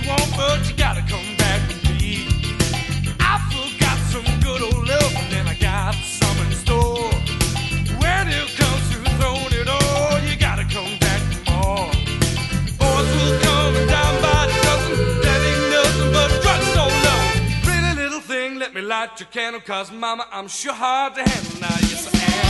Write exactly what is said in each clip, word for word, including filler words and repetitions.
want, but you gotta come back to me. I forgot some good old love, and then I got some in store. When it comes to throwing it all, you gotta come back for more. Boys will come down by the dozen, that ain't nothing but drugstore love. Pretty little thing, let me light your candle, cause mama, I'm sure hard to handle now, yes I am.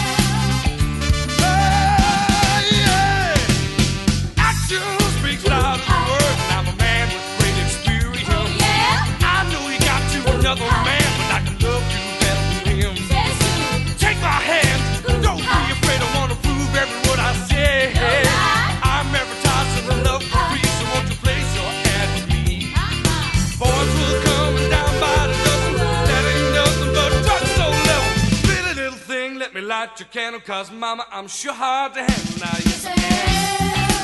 Speaks loud as words, and I'm a man with great experience. Oh, yeah? I know you got you another man, but I can love you better than him. Yes, take my hand, don't be afraid, I wanna prove every word I say. I'm advertised to the love for free, so won't you place your ad with me? Boys will come down by the dozen, that ain't nothing but drugstore level. Pretty little thing, let me light your candle, cause mama, I'm sure hard to handle now, yes I am.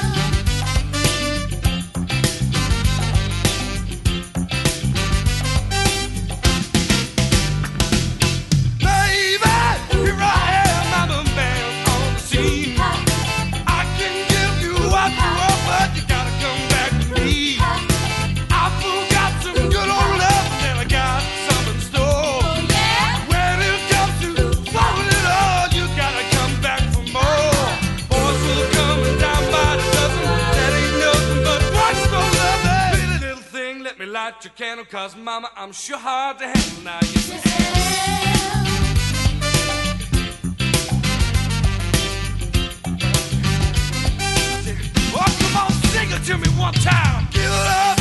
Light your candle, cause mama, I'm sure hard to handle now, yes I am. Oh, come on, sing it to me one time. Give it up.